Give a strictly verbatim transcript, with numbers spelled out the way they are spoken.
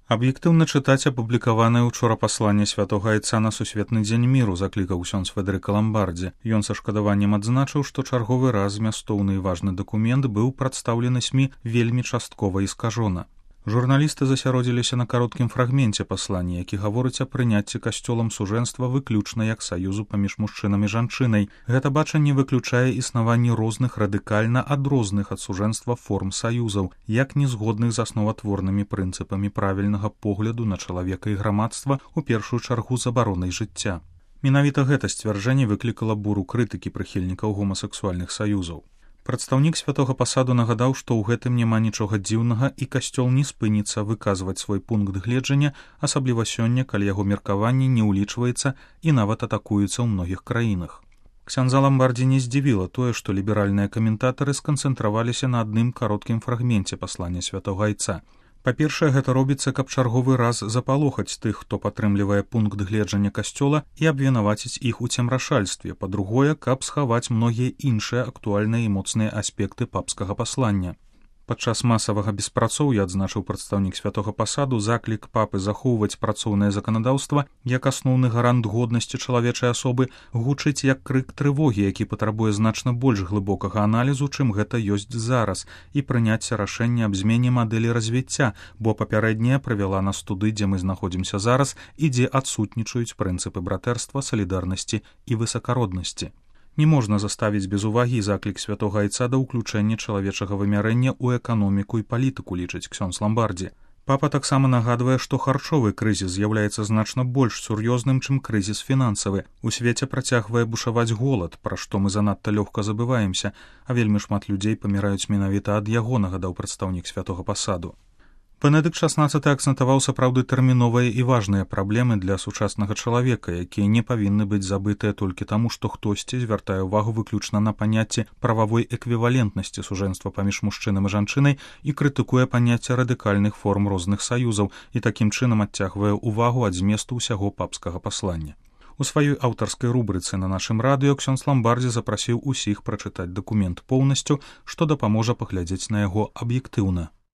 Аб'ектыўна чытаць апублікаванае ўчора пасланне святога айца на сусветны дзень міру, заклікаў ксёндз Федэрыка Ламбардзі. Ён са шкадаваннем адзначыў, што чарговы раз змястоўны і важны дакумент быў прадстаўлены СМІ вельмі часткова і скажона. Журналісты засяродзіліся на кароткім фрагменце паслання, які гаворыць о прыняцці касцёлам сужэнства выключна як саюзу паміж мужчынам і жанчынай. Гэта бачанне выключае існаванне розных радыкальна адрозных ад сужэнства форм саюзаў, як незгодных з асноватворнымі прынцыпамі правільнага погляду на чалавека і грамадства, у першую чаргу забаронай жыцця. Менавіта гэта сцвярджэнне выклікала буру крытыкі прыхільнікаў гомасексуальных саюзаў. Прадстаўнік святога пасаду нагадаў, што ў гэтым няма нічога дзіўнага і касцёл не спыніцца выказваць свой пункт гледжання, асабліва сёння, калі яго меркаванне не ўлічваецца і нават атакуецца ў многіх краінах. Ксяндза Ламбардзі не здзівіла тое, што ліберальныя каментатары сканцэнтраваліся на адным кароткім фрагменце паслання святога айца. Па-першае, гэта робіцца, каб чарговы раз запалохаць тых, хто падтрымлівае пункт гледжання касцёла і абвінаваціць іх у цемрашальстве. Па-другое, каб схаваць многія іншыя актуальныя і моцныя аспекты папскага паслання. Падчас масавага беспрацоўя, адзначыў прадстаўнік святога пасаду, заклік папы захоўваць працоўнае заканадаўства як асноўны гарант годнасці чалавечай асобы гучыць як крык трывогі, які патрабуе значна больш глыбокага аналізу, чым гэта ёсць зараз, і прыняцця рашэння аб змене мадэлі развіцця, бо папярэдняя прывяла нас туды, дзе мы знаходзімся зараз і дзе адсутнічаюць прынцыпы братэрства, салідарнасці і высакароднасці. Не можна заставіць без увагі заклік святога айца да ўключэння чалавечага вымярэння ў эканоміку і палітыку, лічыць ксёндз Ламбардзі. Папа таксама нагадвае, што харчовы крызіс з'яўляецца значна больш сур'ёзным, чым крызіс фінансавы. У свеце працягвае бушаваць голад, пра што мы занадта лёгка забываемся, а вельмі шмат людзей паміраюць менавіта ад яго, нагадаў прадстаўнік святога пасаду. Бенедыкт шаснаццаты акцэнтаваў сапраўды тэрміновыя і важныя праблемы для сучаснага чалавека, якія не павінны быць забытыя толькі таму, што хтосьці звяртае ўвагу выключна на паняцце прававой эквівалентнасці сужэнства паміж мужчынам і жанчынай і крытыкуе паняцце радыкальных форм розных саюзаў і такім чынам адцягвае ўвагу ад зместу ўсяго папскага паслання. У сваёй аўтарскай рубрыцы на нашым радыё ксёндз Ламбардзі запрасіў усіх прачытаць дакумент поўнасцю, што дапаможа паглядзець на яго аб'ектыўна.